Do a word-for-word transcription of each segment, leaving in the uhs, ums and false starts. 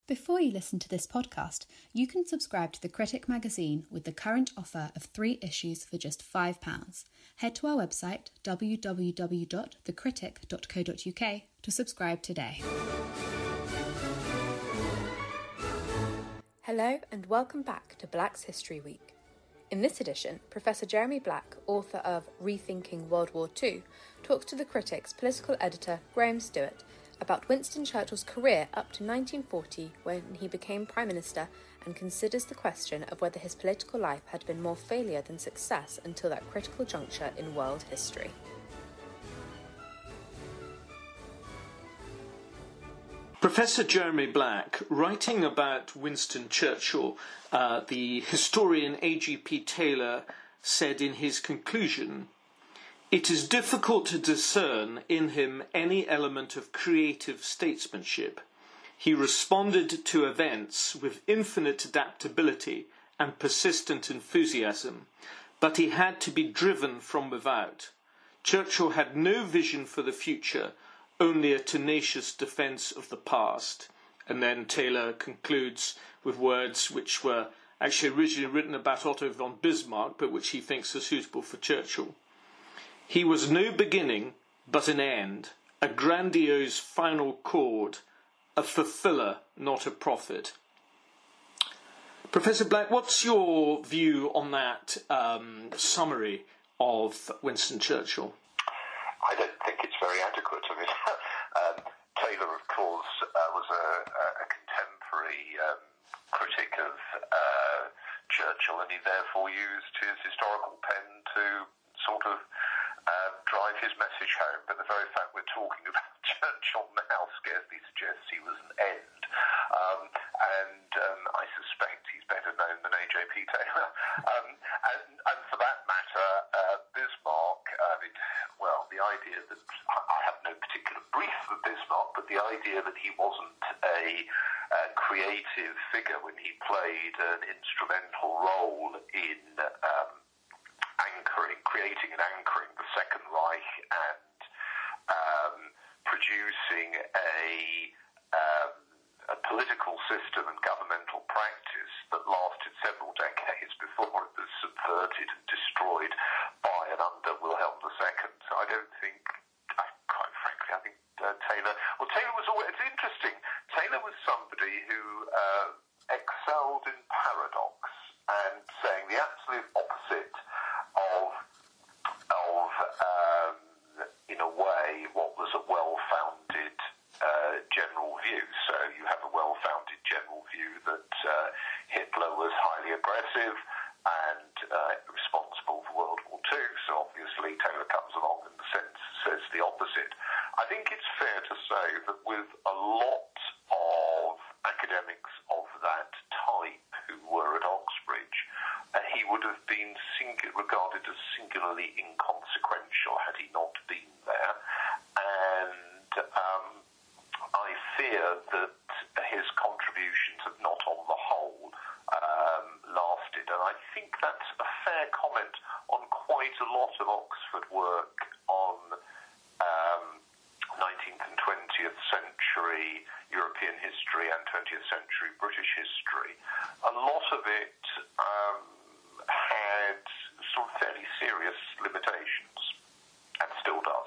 Before you listen to this podcast, you can subscribe to The Critic magazine with the current offer of three issues for just five pounds. Head to our website, w w w dot the critic dot co dot u k, to subscribe today. Hello and welcome back to Black's History Week. In this edition, Professor Jeremy Black, author of Rethinking World War Two, talks to The Critic's political editor Graham Stewart about Winston Churchill's career up to nineteen forty, when he became Prime Minister, and considers the question of whether his political life had been more failure than success until that critical juncture in world history. Professor Jeremy Black, writing about Winston Churchill, uh, the historian A G P Taylor said in his conclusion, "It is difficult to discern in him any element of creative statesmanship. He responded to events with infinite adaptability and persistent enthusiasm, but he had to be driven from without. Churchill had no vision for the future, only a tenacious defence of the past." And then Taylor concludes with words which were actually originally written about Otto von Bismarck, but which he thinks are suitable for Churchill. "He was no beginning, but an end, a grandiose final chord, a fulfiller, not a prophet." Professor Black, what's your view on that um, summary of Winston Churchill? I don't think it's very adequate. I mean, um, Taylor, of course, uh, was a, a contemporary um, critic of uh, Churchill, and he therefore used his historical pen to sort of uh, drive his message home. But the very fact we're talking about Churchill now scarcely suggests he was an end. Um, and um, I suspect he's better known than A J P Taylor. Um, and, and for that matter, uh, Bismarck, uh, it, well, the idea that, I have no particular brief for Bismarck, but the idea that he wasn't a, a creative figure when he played an instrumental role in um, anchoring, creating and anchoring the Second Reich and um, producing a, um, a political system and governmental practice that lasted several decades before it was subverted and destroyed by and under Wilhelm the Second. So I don't think, I, quite frankly, I think uh, Taylor, well, Taylor was always, it's interesting, Taylor was somebody who uh, excelled in paradox and saying the absolute opposite of, of um, in a way, what was a well-founded uh, general view. So you have a well-founded general view that uh, Hitler was highly aggressive and uh, responsible for World War Two. So obviously Taylor comes along and sense, says the opposite. I think it's fair to say that with a lot of academics of that type who were at Oxbridge, uh, he would have been singu- regarded as singularly inconsequential had he not been there. And um, I fear that his contributions have not on the whole um, lasted. And I think that's a fair comment on quite a lot of Oxford work on um, nineteenth and twentieth century European history and twentieth century British history. A lot of it um, had sort of fairly serious limitations, and still does.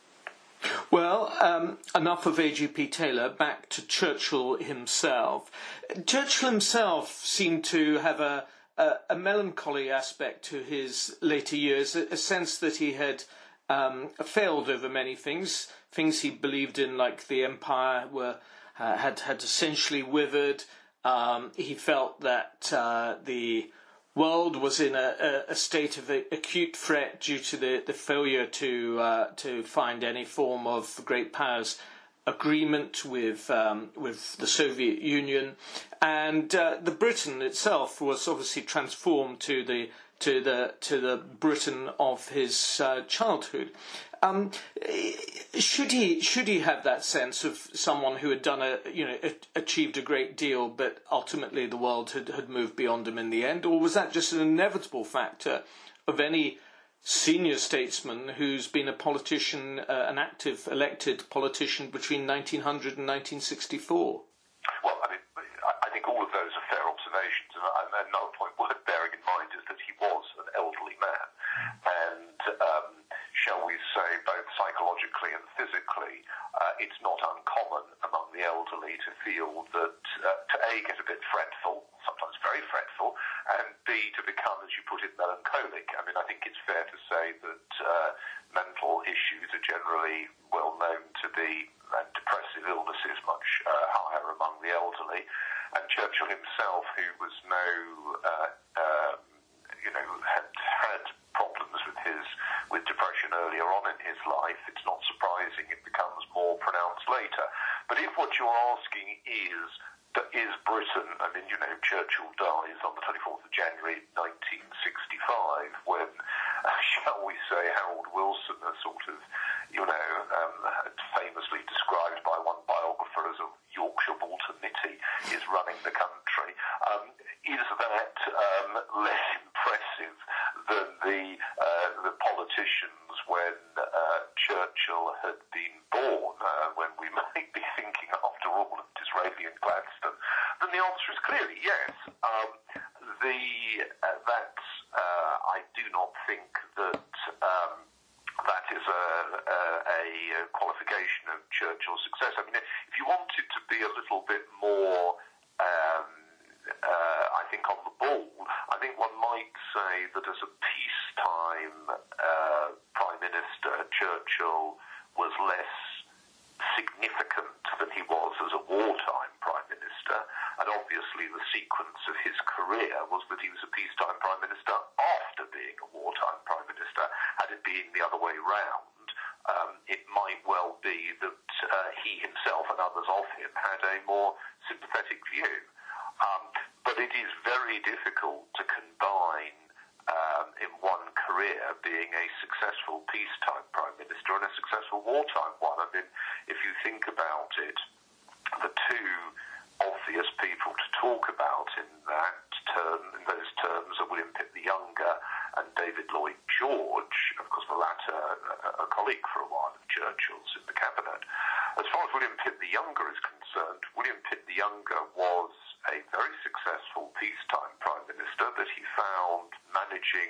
Well, um, enough of A G P Taylor, back to Churchill himself. Churchill himself seemed to have a, a, a melancholy aspect to his later years, a, a sense that he had um, failed over many things. Things he believed in, like the empire, were uh, had, had essentially withered. Um, he felt that uh, the world was in a, a state of acute threat due to the, the failure to uh, to find any form of great powers agreement with um, with the Soviet Union, and uh, the Britain itself was obviously transformed to the to the to the Britain of his uh, childhood. Um, should he should he have that sense of someone who had done a you know achieved a great deal, but ultimately the world had, had moved beyond him in the end, or was that just an inevitable factor of any senior statesman who's been a politician, uh, an active elected politician between nineteen hundred and nineteen sixty-four? Well, I mean, another point worth bearing in mind is that he was an elderly man, and um, shall we say, both psychologically and physically, uh, it's not uncommon among the elderly to feel that, uh, to A, get a bit fretful, sometimes very fretful, and B, to become, as you put it, melancholic. I mean, I think it's fair to say that uh, mental issues are generally well known to be, and depressive illnesses much uh, higher among the elderly. And Churchill himself, who was no, uh, um, you know, had had problems with his with depression earlier on in his life, it's not surprising it becomes more pronounced later. But if what you're asking is, is Britain, I mean, you know, Churchill dies on the twenty-fourth of January nineteen sixty-five, when, uh, shall we say, Harold Wilson, a sort of, you know, um, famously described by one biographer as a Yorkshire Walter Mitty, is running the country. Um, is that um, less impressive than the uh, the politicians when uh, Churchill had been born, uh, when we might be thinking, after all, of Disraeli and Gladstone? Then the answer is clearly yes. Um, the uh, that uh, I do not think that um, that is a, a, a qualification of Churchill's success. I mean, if you wanted to be a little bit more, um, uh, I think, on the ball, I think one might say that as a peacetime uh, Prime Minister, Churchill was less significant than he was as a wartime Prime Minister. And obviously the sequence of his career was that he was a peacetime Prime Minister after being a wartime Prime Minister. Had it been the other way round, um, it might well be that uh, he himself and others of him had a more sympathetic view. Um, but it is very difficult to combine um, in one career being a successful peacetime Prime Minister and a successful wartime one. I mean, if you think about it, the two obvious people to talk about in that term, in those terms, are William Pitt the Younger and David Lloyd George. Of course, the latter a, a colleague for a while of Churchill's in the cabinet. As far as William Pitt the Younger is concerned, William Pitt the Younger was a very successful peacetime Prime Minister that he found managing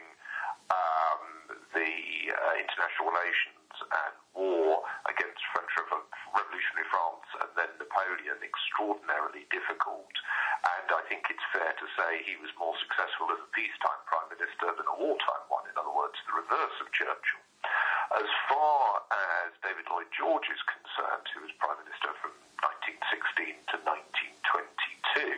um, the uh, international relations and war against French Revo- Revolutionary France and then Napoleon extraordinarily difficult. And I think it's fair to say he was more successful as a peacetime Prime Minister than a wartime one. In other words, the reverse of Churchill. As far as David Lloyd George is concerned, who was Prime Minister from nineteen sixteen to nineteen twenty-two,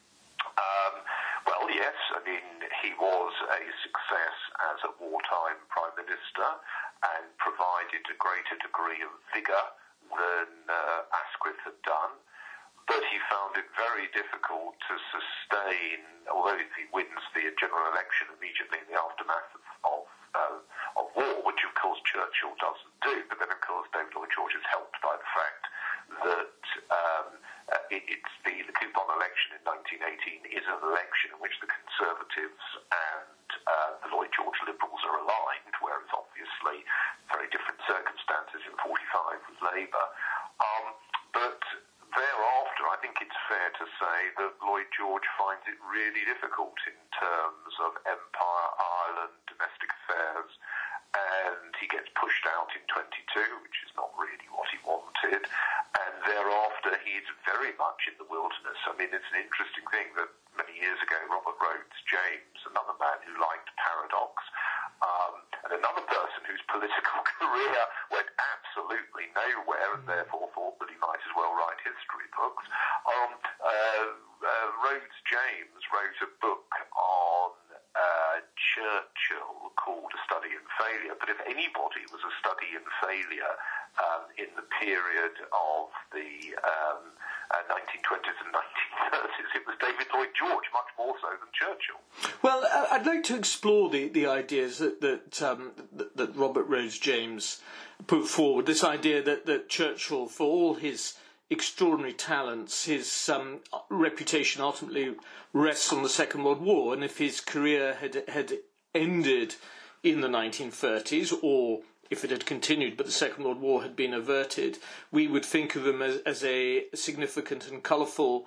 um, well, yes, I mean, he was a success as a wartime Prime Minister and provided a greater degree of vigour than uh, Asquith had done. But he found it very difficult to sustain, although he wins the general election immediately in the aftermath of, of, uh, of war, which of course Churchill doesn't do. But then of course David Lloyd George is helped by the fact that um, uh, it, it's the, the coupon election in nineteen eighteen is an election in which the Conservatives and uh, the Lloyd George Liberals are aligned, whereas obviously very different circumstances in forty-five with Labour. Um, but thereafter, I think it's fair to say that Lloyd George finds it really difficult in terms of empire, Ireland, domestic affairs, and he gets pushed out in twenty-two, which is not really what he wanted, and thereafter he's very much in the wilderness. I mean, it's an interesting thing that many years ago, Robert Rhodes James, another man who liked paradox, um, and another person whose political career went absolutely nowhere and therefore thought that he might as well write history books. Um, uh, uh, Rhodes James wrote a book on uh, Churchill called A Study in Failure, but if anybody was a study in failure um, in the period of the um, uh, nineteen twenties and nineteen thirties, it was David Lloyd George, much more so than Churchill. Well, I'd like to explore the, the ideas that that, um, that that Robert Rhodes James put forward. This idea that, that Churchill, for all his extraordinary talents, his um, reputation ultimately rests on the Second World War, and if his career had had ended in the nineteen thirties, or if it had continued but the Second World War had been averted, we would think of him as, as a significant and colourful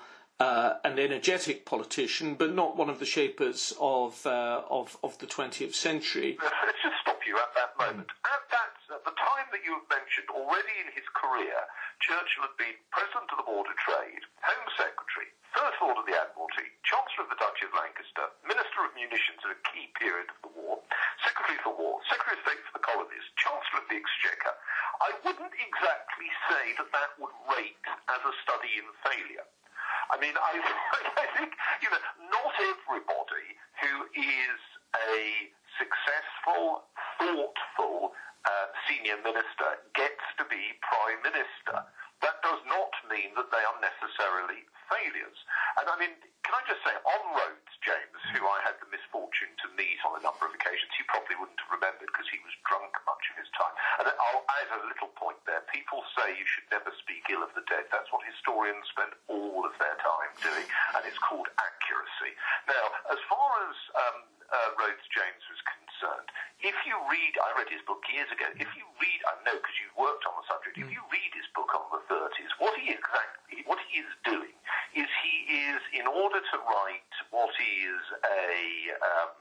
uh, an energetic politician, but not one of the shapers of uh, of, of the twentieth century. Let's just stop you at that moment. At that, at the time that you have mentioned, already in his career, Churchill had been President of the Board of Trade, Home Secretary, First Lord of the Admiralty, Chancellor of the Duchy of Lancaster, Minister of Munitions at a key period of the war, Secretary for War, Secretary of State for the Colonies, Chancellor of the Exchequer. I wouldn't exactly say that that would rate as a study in failure. I mean, I, I think, you know, not everybody who is a successful, thoughtful uh, senior minister gets to be Prime Minister. That does not mean that they are necessarily failures. And I mean, can I just say, on Rhodes, James, who I had the misfortune to meet on a number of occasions, you probably wouldn't have remembered because he was drunk much of his time. And I'll add a little point there. People say you should never speak ill of the dead. That's what historians spend all of their time doing, and it's called accuracy. Now, as far as um, uh, Rhodes James was concerned, if you read, I read his book years ago, if you read, I know because you've worked on the subject, if you read his book on the thirties, what he exactly, what he is doing is he is, in order to write what is a, um,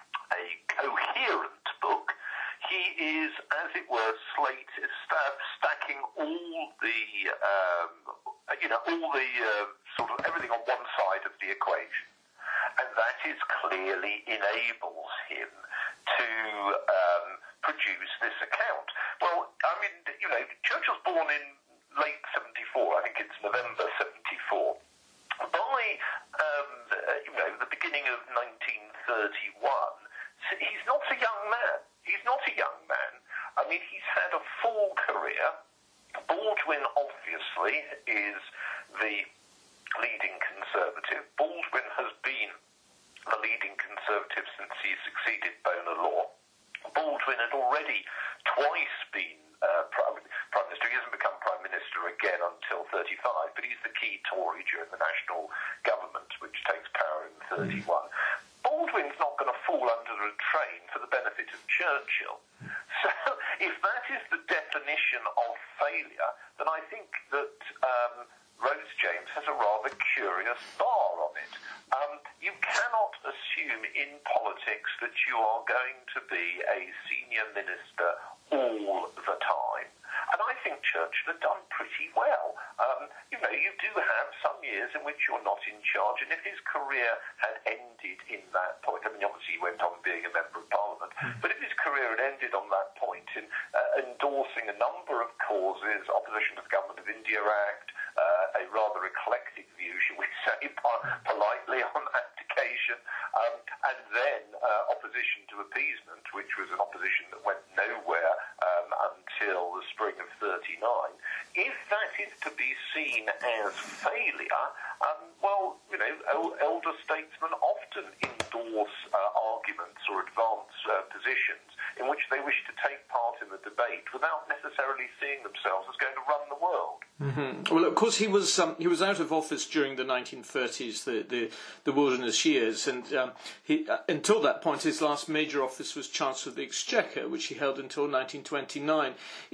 a coherent book, he is, as it were, slate, st- stacking all the, um, you know, all the uh, sort of everything on one side of the equation. And that is clearly enables him to um, produce this account. Well, I mean, you know, Churchill's born in late seventy-four, I think it's November seventy-four. By, um, you know, the beginning of nineteen thirty-one, he's not a young man. He's not a young man. I mean, he's had a full career. Baldwin, obviously, is the leading Conservative. Baldwin has been the leading Conservative since he succeeded Bonar Law. Baldwin had already twice been uh, Prime, Prime Minister. He hasn't become Prime Minister again until thirty-five, but he's the key Tory during the National Government, which takes power in thirty-one. Baldwin's not going to fall under a train for the benefit of Churchill. So if that is the definition of failure, then I think that um, Rhodes James has a rather curious bar on it. Um, you cannot assume in politics that you are going to be a senior minister all the time. And I think Churchill had done pretty well. Um, you know, you do have some years in which you're not in charge, and if his career had ended in that point, I mean, obviously he went on being a member of Parliament, but if his career had ended on that point in uh, endorsing a number of causes, opposition to the Government of India Act, uh, a rather eclectic view, shall we say, politely on that occasion, um, and then uh, opposition to appeasement, which was an opposition that went nowhere um, until the spring of thirty-nine. If that is to be seen as failure, um, well, you know, elder statesmen often endorse uh, arguments or advance uh, positions in which they wish to take part in the debate without necessarily seeing themselves as going to run the world. Mm-hmm. Well, of course, he was um, he was out of office during the nineteen thirties, the the, the wilderness years, and um, he uh, until that point, his last major office was Chancellor of the Exchequer, which he held until nineteen twenty-nine.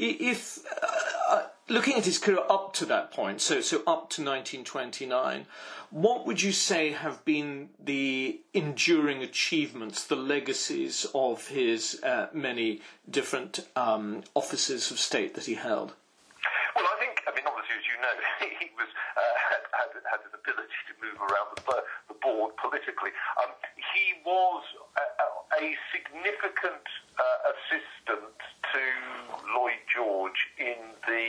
If uh, looking at his career up to that point, so so up to nineteen twenty-nine, what would you say have been the enduring achievements, the legacies of his uh, many different um, offices of state that he held? Well, I think, I mean, obviously, as you know, he was uh, had, had had an ability to move around the, the board politically. Um, he was a, a significant uh, assistant to Lloyd George in the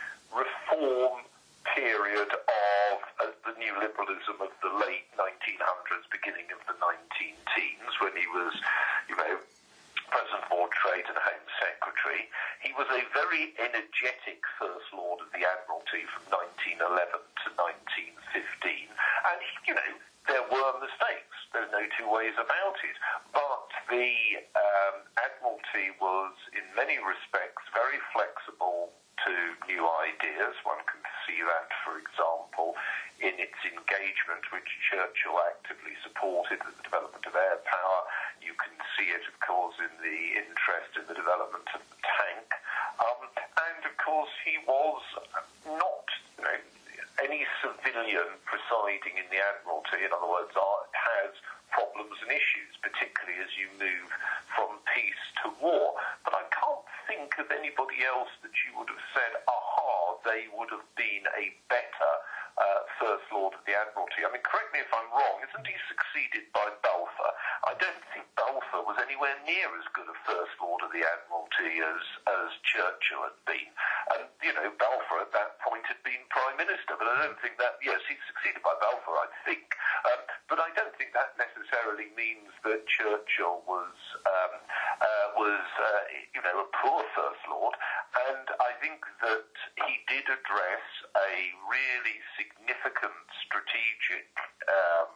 reform period of uh, the new liberalism of the late nineteen hundreds, beginning of the nineteen teens, when he was, you know, President of Board Trade and Home Secretary. He was a very energetic First Lord of the Admiralty from nineteen eleven to nineteen fifteen. And, you know, there were mistakes. There's no two ways about it. But the um, Admiralty was, in many respects, very flexible to new ideas. One can see that, for example, in its engagement, which Churchill actively supported, with the development of air power. You can see it, of course, in the interest in the development of the tank. Um, and, of course, he was not, you know, any civilian civilian presiding in the Admiralty, in other words, are, has problems and issues, particularly as you move from peace to war. But I can't think of anybody else that you would have said, aha, they would have been a better uh, First Lord of the Admiralty. I mean, correct me if I'm wrong, isn't he succeeded by Balfour? I don't think Balfour was anywhere near as good a First Lord of the Admiralty as, as Churchill had been. And, you know, Balfour at that point had been Prime Minister, but I don't think that, yes, he succeeded by Balfour, I think. Um, but I don't think that necessarily means that Churchill was, um, uh, was uh, you know, a poor First Lord. And I think that he did address a really significant strategic um,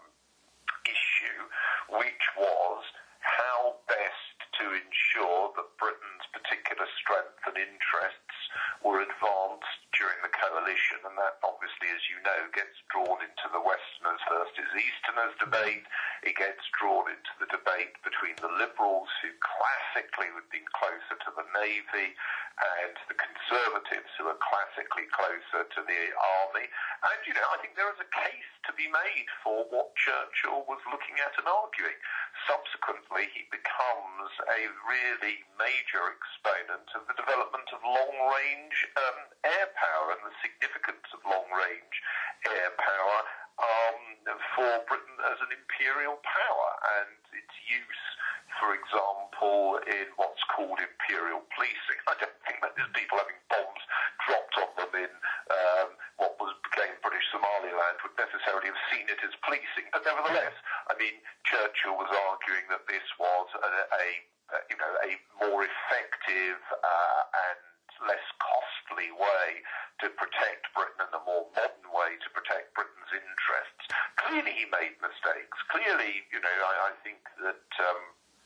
issue, which was how best to ensure that Britain's particular strength and interests were advanced during the coalition. And that obviously, as you know, gets drawn into the Westerners versus Easterners debate. It gets drawn into the debate between the Liberals, who classically would be closer to the Navy, and the Conservatives, who are classically closer to the Army. And, you know, I think there is a case to be made for what Churchill was looking at and arguing. Subsequently, he becomes a really major exponent of the development of long-range um, air power and the significance of long-range air power um, for Britain as an imperial power, and its use, for example, in what's called imperial policing. I don't think that there's people having bombs dropped on them in um, what was became British Somaliland would necessarily have seen it as policing, but nevertheless, I mean, Churchill was arguing that this was a, a, a you know a more effective uh, and less costly way to protect Britain and a more modern way to protect Britain's interests. Clearly, he made mistakes. Clearly, you know, I, I think that um,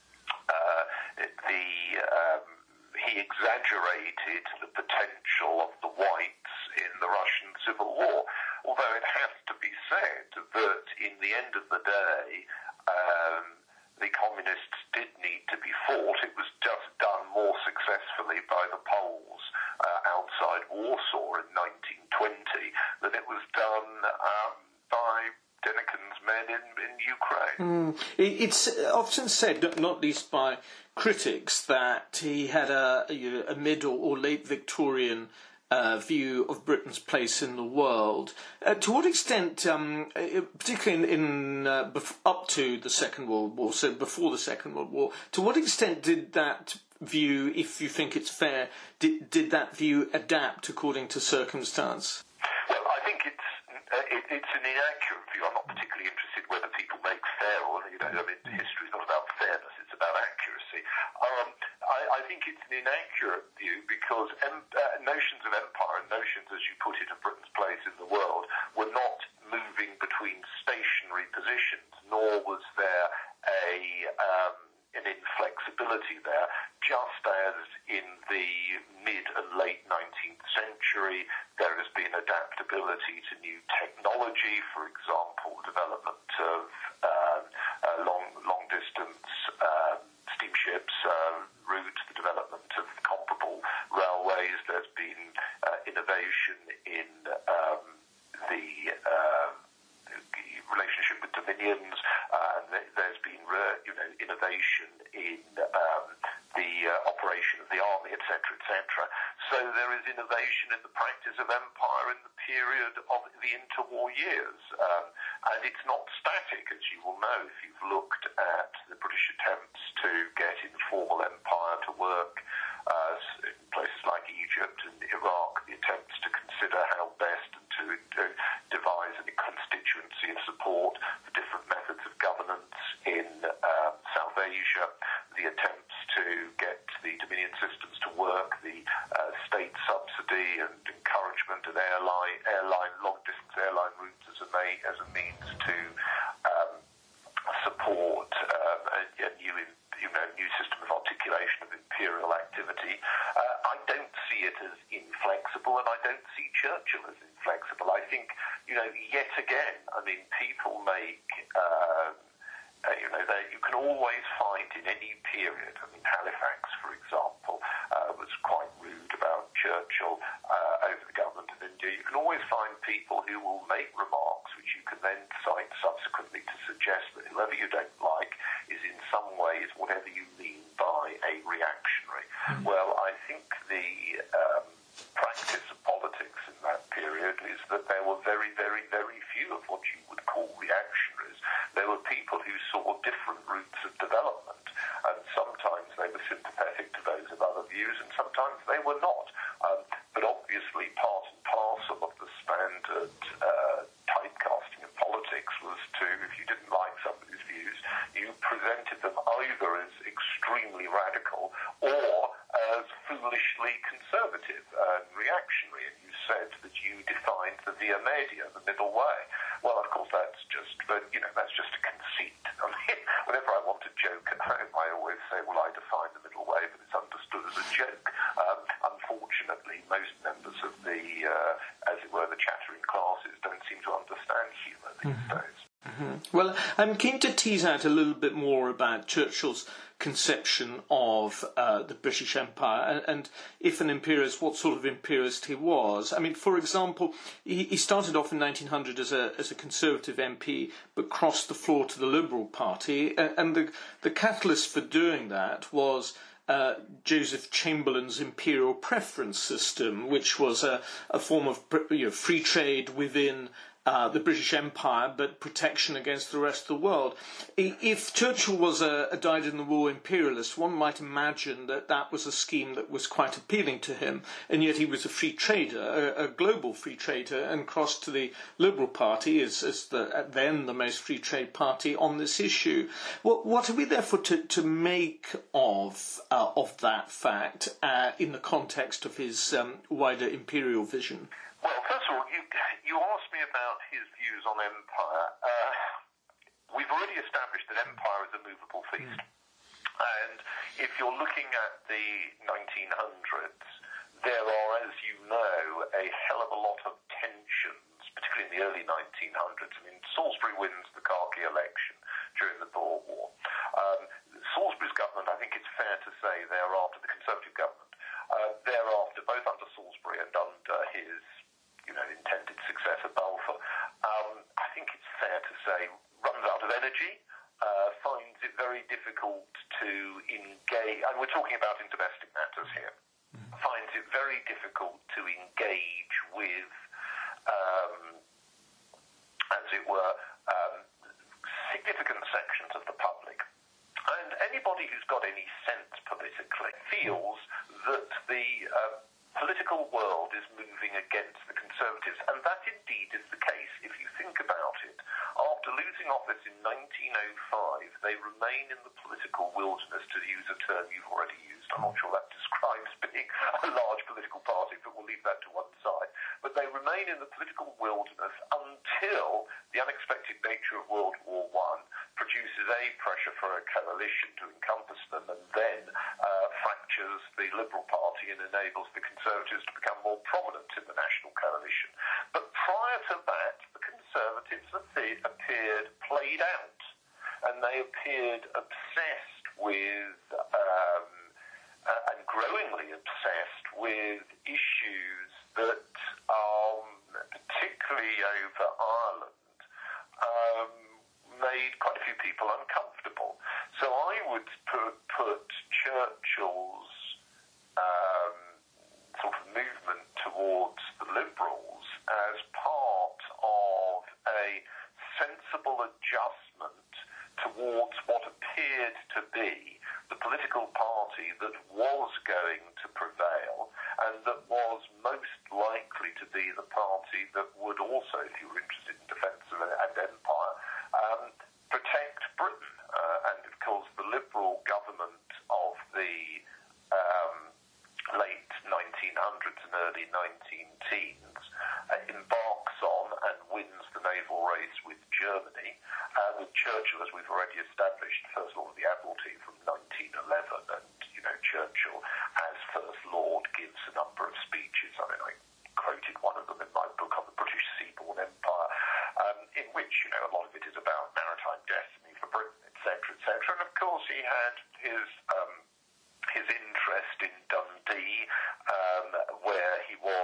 uh, the um, he exaggerated the potential of the whites in the Russian Civil War. Although it has to be said that in the end of the day, um, the communists did need to be fought. It was just done more successfully by the Poles uh, outside Warsaw in nineteen twenty than it was done um, by Denikin's men in, in Ukraine. Mm. It's often said, not least by critics, that he had a, a mid or, or late Victorian Uh, view of Britain's place in the world. Uh, to what extent, um, particularly in, in uh, bef- up to the Second World War, so before the Second World War, to what extent did that view, if you think it's fair, did, did that view adapt according to circumstance? Well, I think it's uh, it, it's an inaccurate view. I'm not particularly interested whether people make fair or, you know, I mean, history is not about fairness, it's about accuracy. Um, I, I think it's an inaccurate view because em- uh, notions of empire and notions, as you put it, of Britain's place in the world were not moving between stationary positions, nor was there a um, an inflexibility there, just as in the mid and late nineteenth century there has been adaptability to new technology, for example, development of um, uh, long long distance um, steamships uh, routes, the development of comparable railways. There's been uh, innovation in um, the uh, relationship with dominions, uh, and there's been uh, you know innovation in um, the uh, operation of the army, et cetera, et cetera. So there is innovation in the practice of empire in the period of the interwar years, um, and it's not static, as you will know if you've looked at the British attempts to get informal empire to work uh, in places like Egypt and Iraq, the attempts to consider how best and to uh, devise a constituency of support for different methods of governance in um, South Asia, the attempts to get the Dominion systems to work, the uh, state subsidy and encouragement of airline, airline long-distance airline routes as a, may, as a means to um, support um, a, a new, you know, new system of articulation of imperial activity. Uh, I don't see it as inflexible, and I don't see Churchill as inflexible. I think, you know, yet again, I mean, people make, uh, uh, you know, they, you can always find in any period, I mean, Halifax, for example, uh, was quite rude about Churchill uh, over the government of India. You can always find people who will make remarks which you can then cite subsequently to suggest that whoever you don't like is in some ways whatever you mean by a reactionary. Mm. Well, I think the um, practice of politics in that period is that there were very, very, very few of what you would call reactionaries. There were people who saw different routes of development, and sometimes they were sympathetic to those of other views, and sometimes they were not. Um, but obviously part and parcel of the standard uh, typecasting in politics was to, if you didn't like somebody's views, you presented them either as extremely radical or as foolishly conservative and reactionary, and you said that you defined the via media, the middle way. Well, of course, that's just, but you know, that's just a conceit. I mean, whenever I want to joke at home, I always say, well, I define the middle way, but it's understood as a joke. Um, unfortunately, most members of the, uh, as it were, the chattering classes don't seem to understand humour these mm-hmm. days. Mm-hmm. Well, I'm keen to tease out a little bit more about Churchill's conception of uh, the British Empire and, and if an imperialist, what sort of imperialist he was. I mean, for example, he, he started off in nineteen hundred as a as a Conservative M P, but crossed the floor to the Liberal Party, and, and the the catalyst for doing that was Uh, Joseph Chamberlain's imperial preference system, which was a, a form of you know, free trade within uh, the British Empire, but protection against the rest of the world. If Churchill was a, a dyed-in-the-wool imperialist, one might imagine that that was a scheme that was quite appealing to him, and yet he was a free trader, a, a global free trader, and crossed to the Liberal Party as, as the, then the most free trade party on this issue. What, what are we therefore to, to make of uh, of that fact uh, in the context of his um, wider imperial vision? Well, first of all, you, you asked me about his views on empire. Uh, we've already established that empire is a movable feast. Mm. And if you're looking at the nineteen hundreds, there are, as you know, a hell of a lot of tensions, particularly in the early nineteen hundreds. I mean, Salisbury wins the khaki election during the Boer War. Um, Salisbury's government, I think it's fair to say, thereafter, the Conservative government, uh, thereafter, both under Salisbury and under his you know, intended successor, Balfour, um, I think it's fair to say, runs out of energy, uh, finds it very difficult to engage, and we're talking about in domestic matters here, mm-hmm. finds it very difficult to engage with, um, as it were, um, significant sections of the public. And anybody who's got any sense politically feels that the uh, political world is moving against the Conservatives, and that indeed is the case if you think about it. After losing office in nineteen oh five, they remain in the political wilderness, to use a term you've already used. I'm not sure that describes being a large political party, but we'll leave that to one side. But they remain in the political wilderness until the unexpected nature of World War One produces a pressure for a coalition to encompass them, and then uh, fractures the Liberal Party and enables the Conservatives to become more prominent in the national coalition. But prior to that, the Conservatives appeared played out, and they appeared obsessed with, um, uh, and growingly obsessed with issues that, um, particularly over Ireland, um, made quite a few people uncomfortable. So I would put, put Churchill's um, sort of movement towards the Liberals as part of a sensible adjustment towards what appeared to be the political party that was going to prevail and that was most likely to be the party that would also, if you were interested in defence and empire, um, protect Britain. Uh, and of course the Liberal government of the um, late nineteen hundreds and early nineteen teens uh, embarks on and wins the naval race with Germany, uh, with Churchill, as we've already established, First Lord of the Admiralty from nineteen eleven, and, you know, Churchill as First Lord gives a number of speeches. I mean, I quoted one of them in my book on the British Seaborne Empire, um, in which, you know, a lot of it is about maritime destiny for Britain, et cetera, et cetera. And of course he had his um, his interest in Dundee, um, where he was, you know,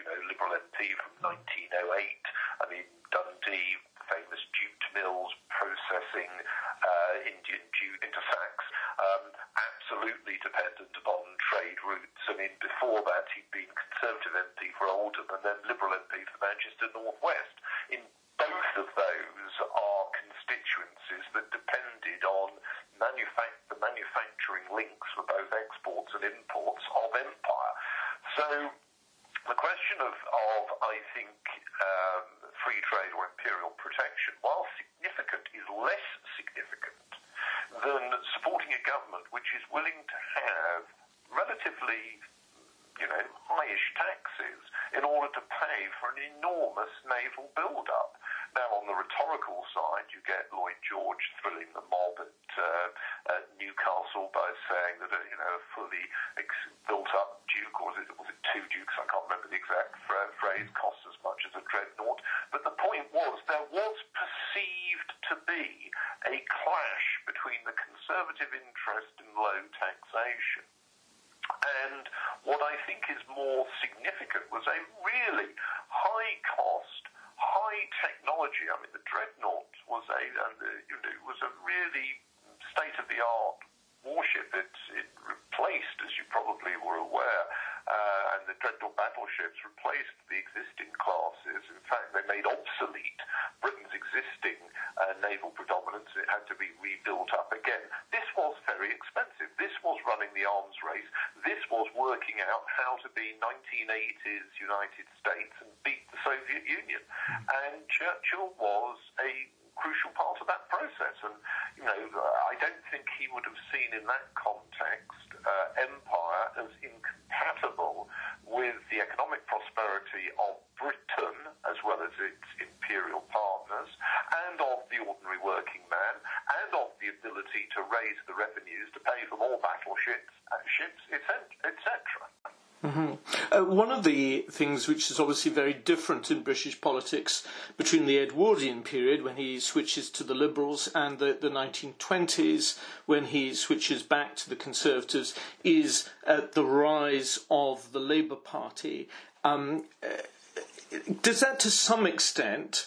know, Liberal M P from nineteen oh eight. I mean, Dundee, famous jute mills, processing uh, Indian jute into sacks, um, absolutely dependent upon trade routes. I mean, before that, he'd been Conservative M P for Oldham and then Liberal M P for Manchester North West. In both of those are constituencies that depended on manufac- the manufacturing links for both exports and imports of empire. So the question of, of I think, um, free trade or imperial protection, while significant, is less significant than supporting a government which is willing to have relatively, you know, highish taxes in order to pay for an enormous naval build-up. Now, on the rhetorical side, you get Lloyd George thrilling the mob at, uh, at Newcastle by saying that, a, you know, a fully ex- built-up Duke, or was it, was it two Dukes, I can't remember the exact fra- phrase, costs as much as a dreadnought. But the point was, there was perceived to be a clash between the Conservative interest in low taxation and what I think is more significant was a really high-cost, high technology. I mean, the Dreadnought was a, and the, you know, was a really state-of-the-art warship. It, it replaced, as you probably were aware, uh, and the Dreadnought battleships replaced the existing classes. In fact, they made obsolete Britain's existing uh, naval predominance. It had to be rebuilt up again. This was very expensive. This was running the arms race. This was working out how to be nineteen eighties United States and beat the Soviet Union. And Churchill was a crucial part of that process. And, you know, I don't think he would have seen in that context uh, empire as incompatible with the economic prosperity of Britain, as well as its imperial partners, and of the ordinary working man, and of the ability to raise the revenues to pay for more battleships, uh, ships, et cetera. Mm-hmm. Uh, one of the things which is obviously very different in British politics between the Edwardian period, when he switches to the Liberals, and the, the nineteen twenties, when he switches back to the Conservatives, is uh, the rise of the Labour Party. Um, uh, does that to some extent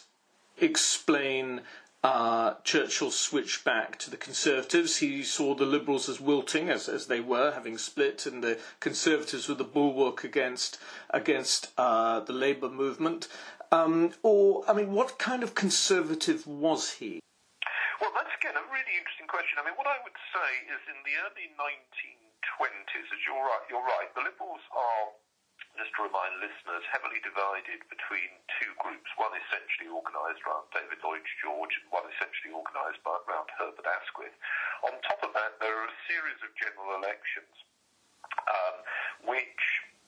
explain Uh, Churchill switched back to the Conservatives? He saw the Liberals as wilting, as as they were, having split, and the Conservatives were the bulwark against against uh, the Labour movement. Um, or, I mean, what kind of Conservative was he? Well, that's, again, a really interesting question. I mean, what I would say is in the early nineteen twenties, as you're right, you're right, the Liberals are, just to remind listeners, heavily divided between two groups, one essentially organised around David Lloyd George and one essentially organised around Herbert Asquith. On top of that, there are a series of general elections um, which,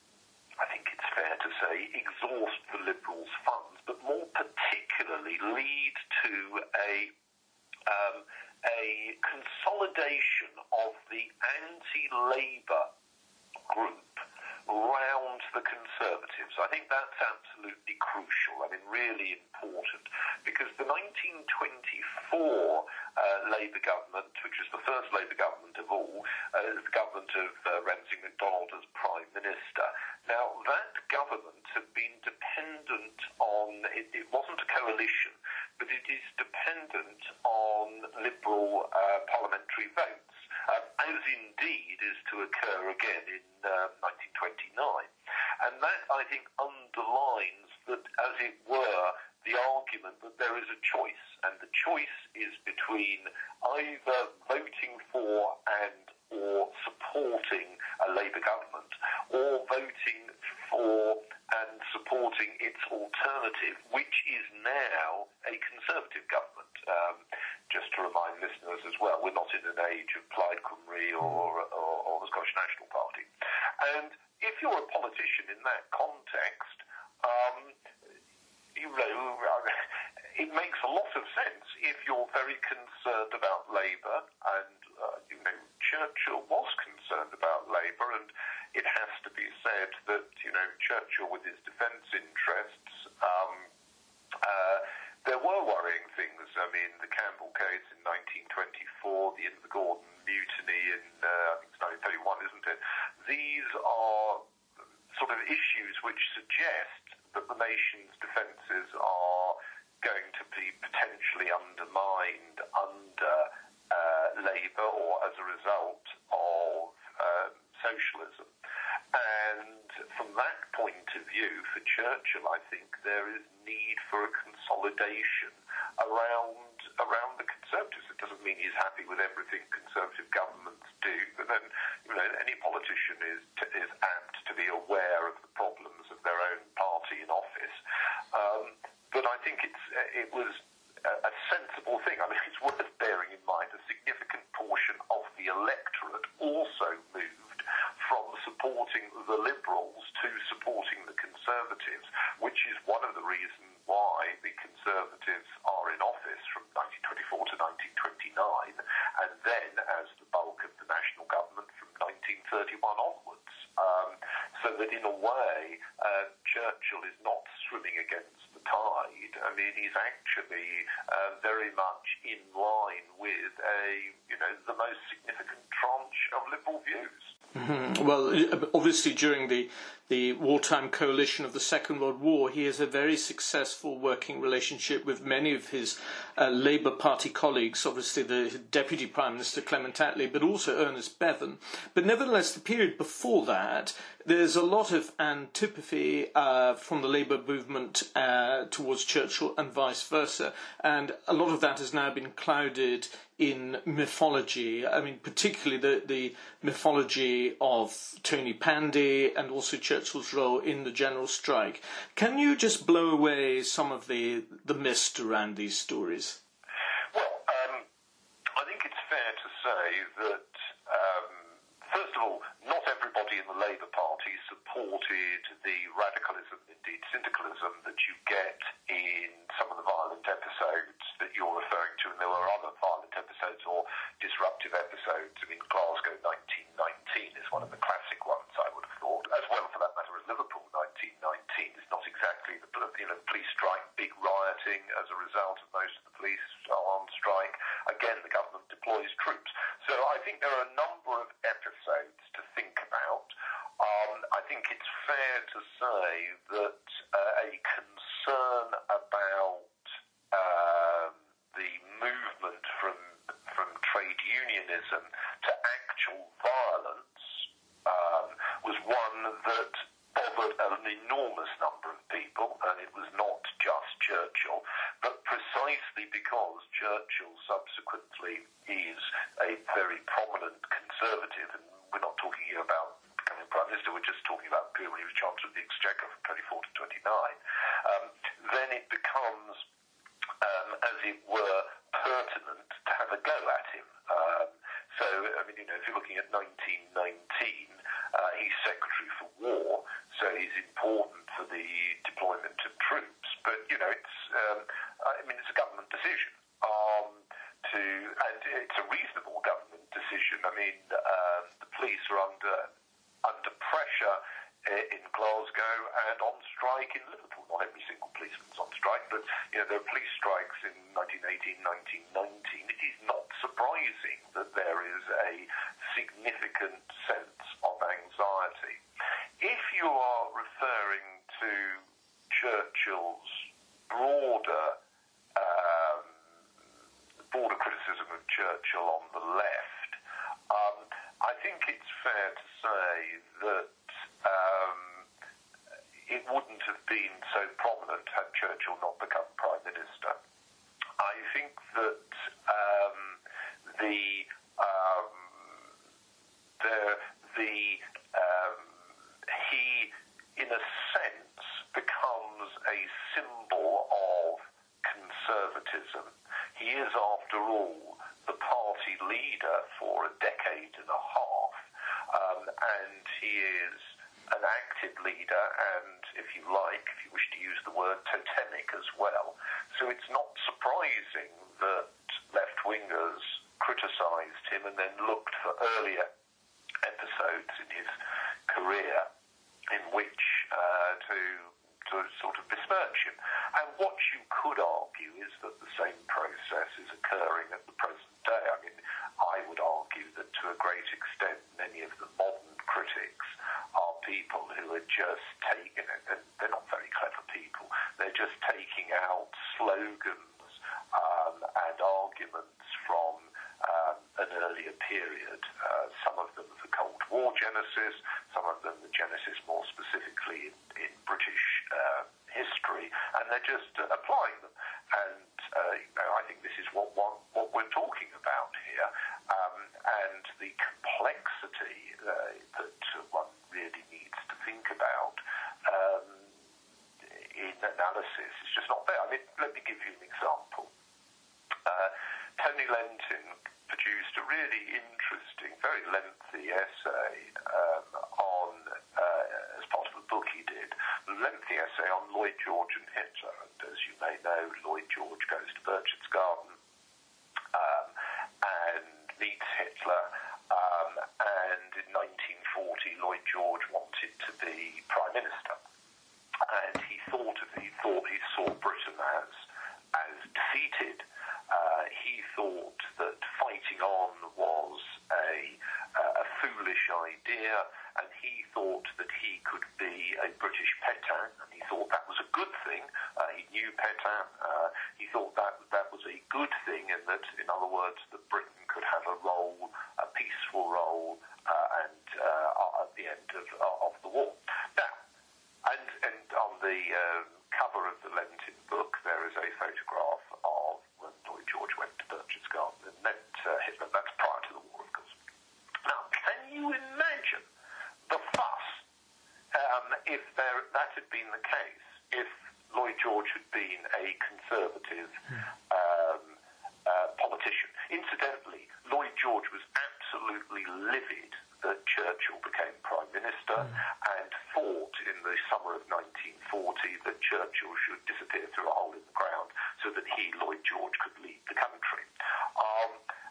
I think it's fair to say, exhaust the Liberals' funds, but more particularly lead to a um, a consolidation of the anti-Labour group round the Conservatives. I think that's absolutely crucial, I mean, really important, because the nineteen twenty-four uh, Labour government, which is the first Labour government of all, uh, is the government of uh, Ramsay MacDonald as Prime Minister. Now, that government had been dependent on, it, it wasn't a coalition, but it is dependent on Liberal uh, parliamentary votes. Um, as indeed is to occur again in uh, nineteen twenty-nine. And that, I think, underlines that, as it were, the argument that there is a choice, and the choice is between either voting for and or supporting a Labour government, or voting for and supporting its alternative, which is now a Conservative government. Um, just to remind listeners as well, we're not in an age of Plaid Cymru or, or, or the Scottish National Party. And if you're a politician in that context, um, you know, it makes a lot of sense if you're very concerned about Labour, and, uh, you know, Churchill was concerned about Labour, and it has to be said that, you know, Churchill, with his defence interests, um, uh, there were worrying things. I mean, the Campbell case in nineteen twenty-four, the Invergordon mutiny in, uh, I think it's nineteen thirty-one, isn't it? These are sort of issues which suggest that the nation's defences are going to be potentially undermined under uh, Labour or as a result of uh, socialism. And from that point of view, for Churchill, I think there is need for a consolidation around around the Conservatives. It doesn't mean he's happy with everything Conservative governments do, but then, you know, any politician is is apt to be aware of the problems of their own party in office. Um, but I think it's it was a, a sensible thing. I mean, it's worth bearing in mind a significant portion of the electorate also moved from supporting the Liberals to supporting the Conservatives, which is one of the reasons why the Conservatives are in office from nineteen twenty-four to nineteen twenty-nine, and then as the bulk of the national government from nineteen thirty-one onwards. Um, so that in a way, uh, Churchill is not swimming against the tide. I mean, he's actually uh, very much in line with a, you know, the most significant tranche of Liberal views. Mm-hmm. Well, obviously during the, the wartime coalition of the Second World War, he has a very successful working relationship with many of his uh, Labour Party colleagues, obviously the Deputy Prime Minister Clement Attlee, but also Ernest Bevin. But nevertheless, the period before that, there's a lot of antipathy uh, from the Labour movement uh, towards Churchill and vice versa. And a lot of that has now been clouded in mythology. I mean, particularly the, the mythology of Tony Pandy and also Churchill's role in the general strike. Can you just blow away some of the, the mist around these stories? Well, um, I think it's fair to say that, um, first of all, not everybody in the Labour Party supported the radicalism, indeed syndicalism, that you get in some of the violent episodes that you're referring to, and there were other violent episodes or disruptive episodes. I mean, Glasgow nineteen nineteen is one of the classic ones, I would have thought, as well for that matter as Liverpool nineteen nineteen. It's not exactly the, you know, police strike, big rioting as a result of most of the police are on strike. Again, the government deploys troops. So I think there are a number of episodes to think about. Um, I think it's fair to say that uh, a concern about uh, the movement from from trade unionism to actual violence um, was one that bothered an enormous number of people, and it was not just Churchill, but precisely because Churchill subsequently is a very prominent Conservative, and we're not talking here about becoming Prime Minister, we're just talking about the period when he was Chancellor of the Exchequer from twenty-four to twenty-nine, um, then it becomes, um, as it were, pertinent to have a go at him. Um, so, I mean, you know, if you're looking at nineteen nineteen, uh, he's Secretary for War, so he's important for the deployment of troops. But, you know, it's, um, I mean, it's a government decision. Um, to, and it's a reasonable government decision. I mean, uh, the police are under under pressure in Glasgow and on strike in Liverpool. Not every single policeman's on strike, but, you know, there are police strikes in nineteen eighteen, nineteen nineteen. It is not surprising that there is a significant sense of anxiety. If you are referring to Churchill's broader um, broader criticism of Churchill on the left, um, I think it's fair to say that um, it wouldn't have been so prominent had Churchill not become Prime Minister. I think that um, the um, the the um, he, in a sense, becomes a symbol of conservatism. He is, after all, the party leader for a decade and a half, um, and he is an active leader and, if you like, if you wish to use the word, totemic as well. So it's not surprising that left-wingers criticised him and then looked for earlier episodes in his career in which uh, to to sort of besmirch him. And what you could argue is that the same process is occurring at the present day. I mean, I would argue that to a great extent many of the modern critics are people who are just and arguments from um, an earlier period. Uh, some of them the Cold War genesis, some of them the genesis more specifically in, in British uh, history, and they're just uh, applying them. And uh, you know, I think this is what what, what we're talking about here, um, and the complexity uh, that one really needs to think about um, in analysis is just not there. I mean, let me give you an example. Uh, Tony Lentin produced a really interesting, very lengthy essay um, on, uh, as part of a book he did, a lengthy essay on Lloyd George and Hitler. And as you may know, Lloyd George goes to Berchtesgaden um, and meets Hitler. Um, and in nineteen forty, Lloyd George wanted to be Prime Minister. And he thought of, he thought he saw Britain as, as defeated. Uh, he thought that fighting on was a, uh, a foolish idea, and he thought that he could be a British Pétain, and he thought that was a good thing. Uh, he knew Pétain. Uh, he thought that that was a good thing, and that, in other words, that Britain could have a role, a peaceful role, uh, and uh, at the end of, of the war. Now, and, and on the um, cover of the Lentin book, there is a photograph of when Lloyd George went to Berchtesgaden and met uh, Hitler. That's prior to the war, of course. Now, can you imagine the fuss um, if there, that had been the case, if Lloyd George had been a conservative um, uh, politician? Incidentally, Lloyd George was absolutely livid that Churchill became Prime Minister mm. and fought in the summer of nineteen forty that Churchill should disappear through a hole in the ground so that he, Lloyd George, could lead the country. Um,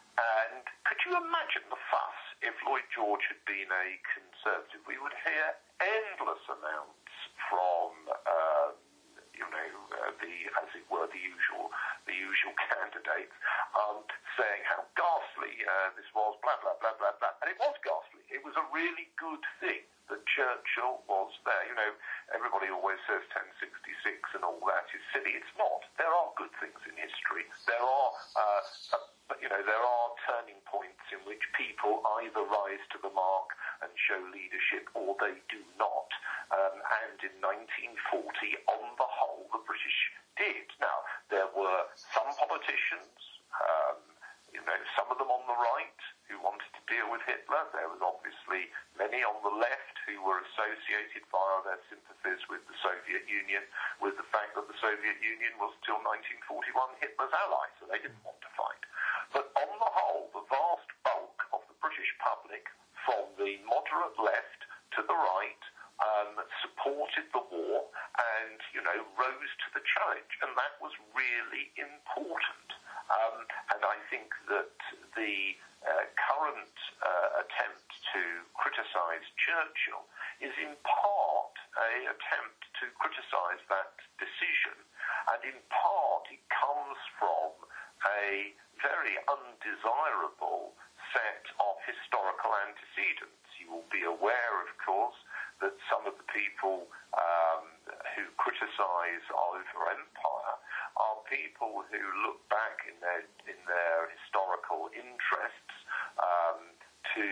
and could you imagine the fuss if Lloyd George had been a Conservative? We would hear endless amounts from, uh, you know, uh, the, as it were, the usual, the usual candidates, um, saying how ghastly uh, this was, blah, blah, blah, blah, blah. And it was ghastly. It was a really good thing that Churchill was there. You know, everybody always says ten sixty-six and all that is silly. It's not. There are good things in history. There are, uh, uh, you know, there are turning points in which people either rise to the mark and show leadership or they do not. Um, and in nineteen forty, on the whole, the British did. Now, there were some politicians, um, you know, some of them on the right who wanted to deal with Hitler. There was obviously many on the left who were associated via their sympathies with the Soviet Union with the fact that the Soviet Union was till nineteen forty-one Hitler's ally, so they didn't want to fight. But on the whole, the vast bulk of the British public, from the moderate left to the right, um, supported the war and, you know, rose to the challenge. And that was really important. Um, and I think that the uh, current uh, attempt to criticise Churchill is in part an attempt to criticise that decision, and in part it comes from a very undesirable set of historical antecedents. You will be aware, of course, that some of the people um, who criticise over empire are people who look back in their in their historical interests um, to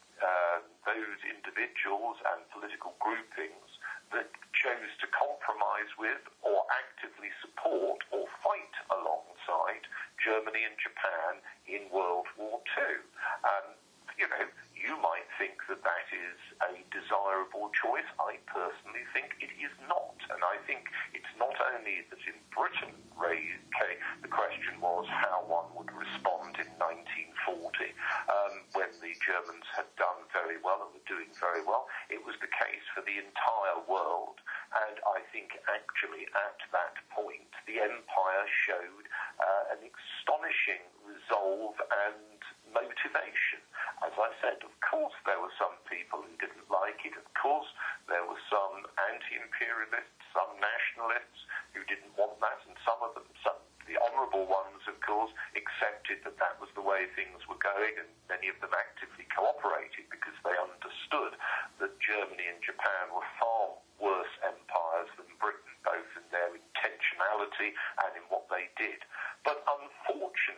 uh, those individuals and political groupings that chose to compromise with or actively support or fight alongside Germany and Japan in World War Two. Um, you know, you might think that that is a desirable choice. I personally think it is not. And I think it's not only that in Britain raised, okay, the question was how one would respond in nineteen forty um, when the Germans had done very well and were doing very well. It was the case for the entire world. And I think actually at that point the empire showed uh, an astonishing resolve and motivation. As I said, of course there were some people who didn't like it. Of course there were some anti-imperialists, some nationalists who didn't want that, and some of them, some, the honourable ones, of course, accepted that that was the way things were going, and many of them actively cooperated because they understood that Germany and Japan were far worse empires than Britain, both in their intentionality and in what they did. But unfortunately,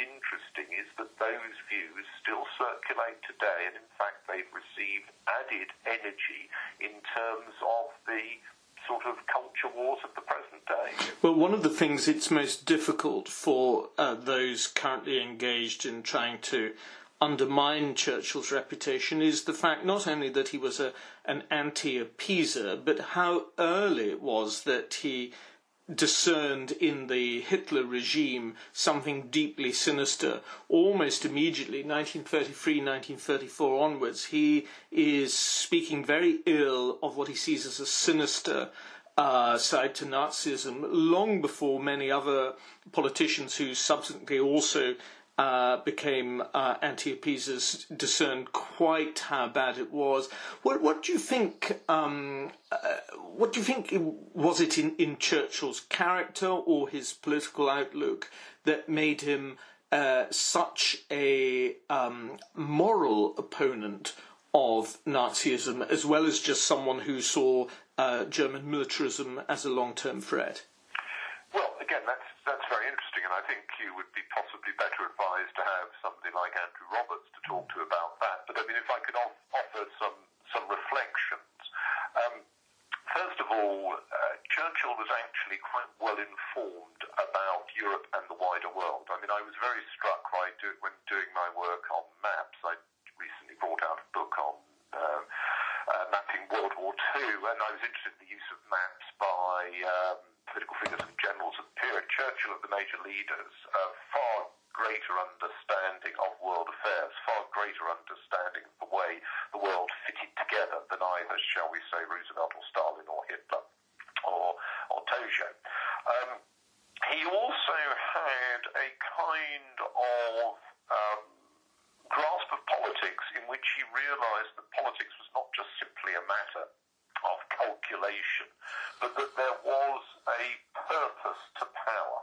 interesting is that those views still circulate today, and in fact they've received added energy in terms of the sort of culture wars of the present day. Well, one of the things it's most difficult for uh, those currently engaged in trying to undermine Churchill's reputation is the fact not only that he was a, an anti-appeaser, but how early it was that he discerned in the Hitler regime something deeply sinister. Almost immediately, nineteen thirty-three, nineteen thirty-four onwards, he is speaking very ill of what he sees as a sinister uh, side to Nazism, long before many other politicians who subsequently also Uh, became uh, anti-appeasers discerned quite how bad it was. What, what do you think? Um, uh, what do you think was it in, in Churchill's character or his political outlook that made him uh, such a um, moral opponent of Nazism, as well as just someone who saw uh, German militarism as a long-term threat? Well, again, that's that's very interesting, and I think you would be possibly better advised to have somebody like Andrew Roberts to talk to about that. But I mean, if I could off- offer some some reflections. Um, first of all, uh, Churchill was actually quite well informed about Europe and the wider world. I mean, I was very struck right do- when doing my work on maps. I recently brought out a book on uh, uh, mapping World War Two, and I was interested in the use of maps by um, political figures and generals of the period. Churchill, of the major leaders, a far greater understanding of world affairs, far greater understanding of the way the world fitted together than either, shall we say, Roosevelt or Stalin or Hitler or, or Tojo. Um, he also had a kind of um, grasp of politics in which he realized that politics was not just simply a matter of calculation, but that there was a purpose to power.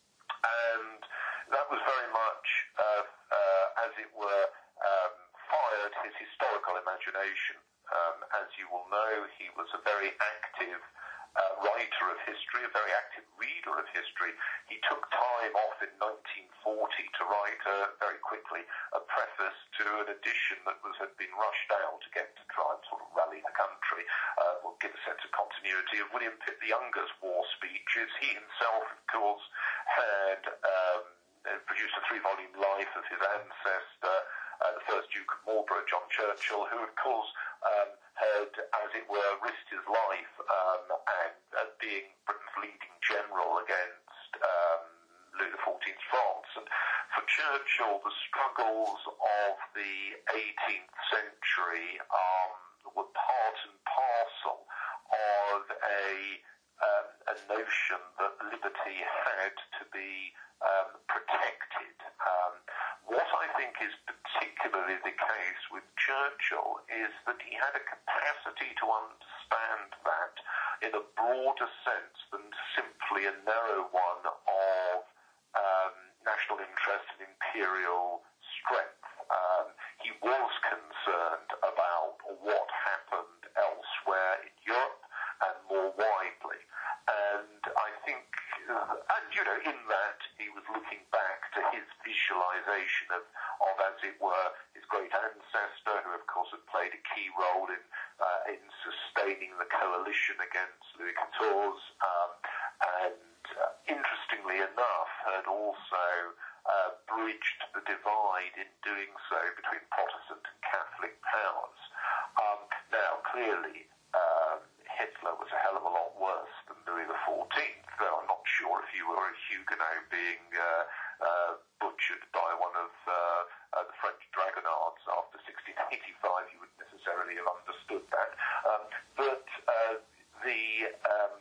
And that was very much, uh, uh, as it were, um, fired his historical imagination. Um, as you will know, he was a very active uh, writer of history, a very active reader of history. He took time off in nineteen forty to write uh, very quickly a preface to an edition that was had been rushed out again to try and sort of rally the country, uh, or give a sense of continuity of William Pitt the Younger's war speeches. He himself, of course, had um, produced a three-volume life of his ancestor, uh, the first Duke of Marlborough, John Churchill, who, of course, um, had, as it were, risked his life um, and uh, being Britain's leading general against um, Louis the fourteenth's France. And for Churchill, the struggles of the eighteenth century um, were part and parcel of a, um, a notion that liberty had to be um, protected. Um, what I think is particularly the case with Churchill is that he had a capacity to understand that in a broader sense than simply a narrow one of um, national interest and imperial strength. Um, he was concerned about what happened elsewhere in Europe and more widely. And I think, uh, and you know, in that he was looking back to his visualization of, of, as it were, his great ancestor, who of course had played a key role in uh, in sustaining the coalition against Louis the fourteenth, um, and uh, interestingly enough, had also uh, bridged the divide in doing so between Protestant and Catholic powers. Um, now, clearly, um, Hitler was a hell of a lot worse than Louis the fourteenth, though I'm not sure if you were a Huguenot being uh, uh, butchered by one of uh, uh, the French dragonards after sixteen eighty-five, you would necessarily have understood that. Um, but uh, the, um,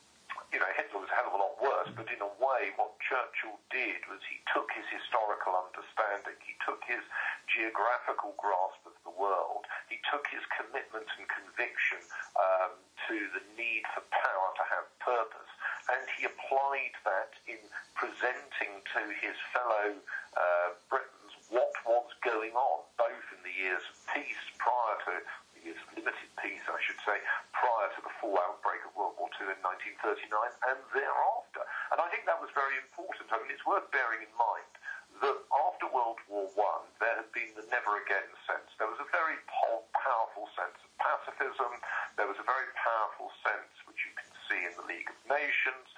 you know, Hitler was a hell of a lot worse, but in a way what Churchill did was he took his historical understanding, he took his geographical grasp of the world, he took his commitment and conviction um, to the need for power to have purpose, and he applied that in presenting to his fellow uh, Britons what was going on, both in the years of peace prior to, the years of limited peace, I should say, prior to the full outbreak of World War Two in nineteen thirty-nine and thereafter. And I think that was very important. I mean, it's worth bearing in mind that after World War One, there had been the never again sense. There was a very po- powerful sense of pacifism. There was a very powerful sense, which you can see in the League of Nations,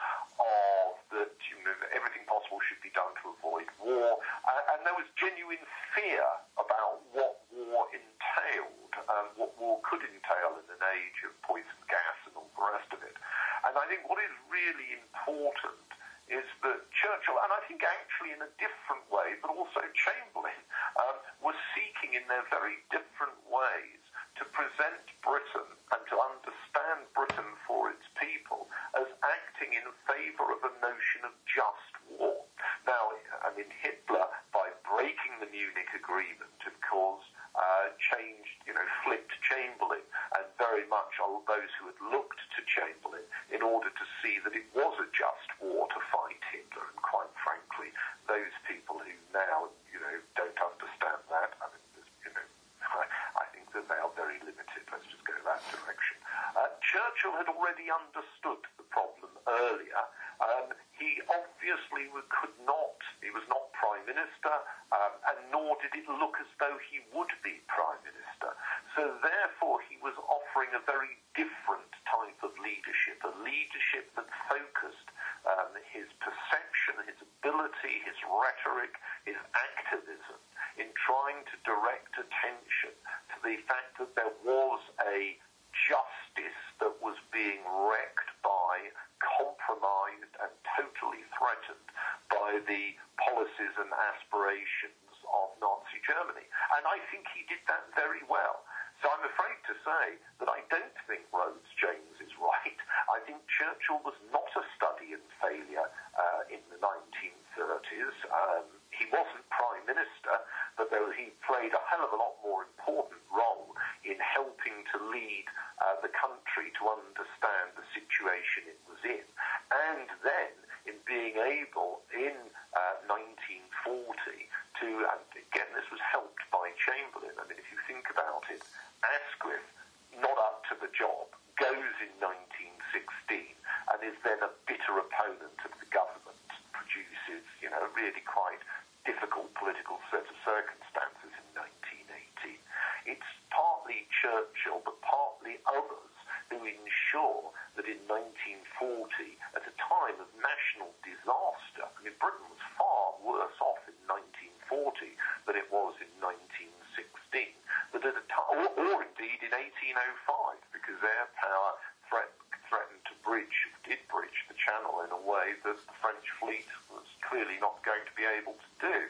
of that you know, everything possible should be done to avoid war. Uh, and there was genuine fear about what war entailed, um, what war could entail in an age of poison gas and all the rest of it. And I think what is really important is that Churchill, and I think actually in a different way, but also Chamberlain, um, were seeking in their very different ways to present Britain and to understand Britain for its people as acting in favour of a notion of just war. Now, I mean, Hitler, by breaking the Munich Agreement, of course, uh, changed, you know, flipped Chamberlain, and very much all those who had looked to Chamberlain in order to see that it was a just war to fight Hitler, and quite frankly, those people who now, you know, don't understand that, I mean, you know, I, I think that they are very limited. Let's just go that direction. Uh, Churchill had already understood the problem earlier. Um, he obviously could not, he was not Prime Minister, um, and nor did it look as though he would be Prime Minister. So therefore he was offering a very different type of leadership, a leadership that focused um, his perception, his ability, his rhetoric, his activism in trying to direct attention to the fact that there was a justice that was being wrecked by, compromised and totally threatened by the policies and aspirations of Nazi Germany. And I think he did that very well. So I'm afraid to say that I don't think Rhodes James is right. I think Churchill was not a study in failure uh, in the nineteen thirties. Um, he wasn't Prime Minister, but there was, he played a hell of a lot more important role in helping to lead uh, the country to understand the situation it was in, and then in being able in uh, nineteen forty to, and again this was helped by Chamberlain, I mean if you think about it, Asquith, not up to the job, goes in nineteen sixteen and is then a bitter opponent of the government, produces, you know, really quite difficult political set of circumstances in nineteen eighteen. It's partly Churchill, but partly others who ensure that in nineteen forty, at a time of national disaster, I mean, Britain was far worse off in nineteen forty than it was in nineteen sixteen, that at a time, or, or indeed in eighteen oh five, because air power threat, threatened to bridge, did bridge the Channel in a way that the French fleet was clearly not going to be able to do.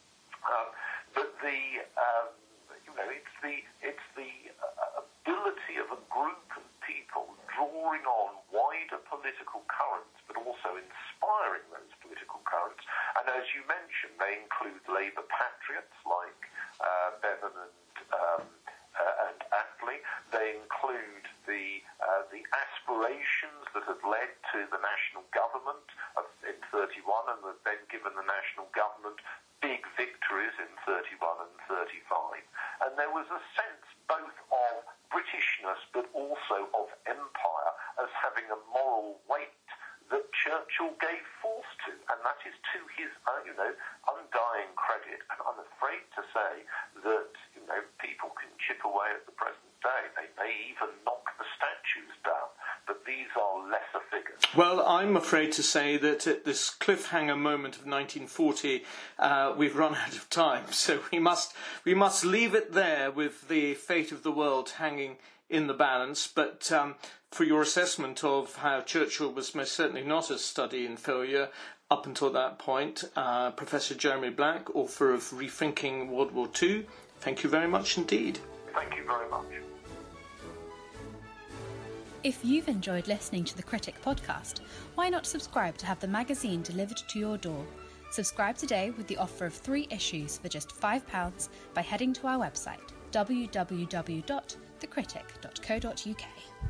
Um, but the, um, you know, it's the, it's the uh, ability of a group of people drawing on wider political currents, but also inspiring those political currents. And as you mentioned, they include Labour patriots like uh, Bevan and, um, uh, and Attlee. They include the uh, the aspirations that had led to the national government of, in thirty-one, and that then given the national government big victories in thirty-one and thirty-five. And there was a sense both of Britishness but also of empire as having a moral weight that Churchill gave force to, and that is to his, uh, you know, undying credit. And I'm afraid to say that, you know, people can chip away at the present day. They may even knock the statues down, but these are lesser figures. Well, I'm afraid to say that at this cliffhanger moment of nineteen forty, uh, we've run out of time. So we must we must leave it there with the fate of the world hanging in the balance. But um, for your assessment of how Churchill was most certainly not a study in failure up until that point, uh, Professor Jeremy Black, author of Rethinking World War Two, thank you very much indeed. Thank you very much. If you've enjoyed listening to the Critic podcast, why not subscribe to have the magazine delivered to your door? Subscribe today with the offer of three issues for just five pounds by heading to our website w w w dot the critic dot co dot u k.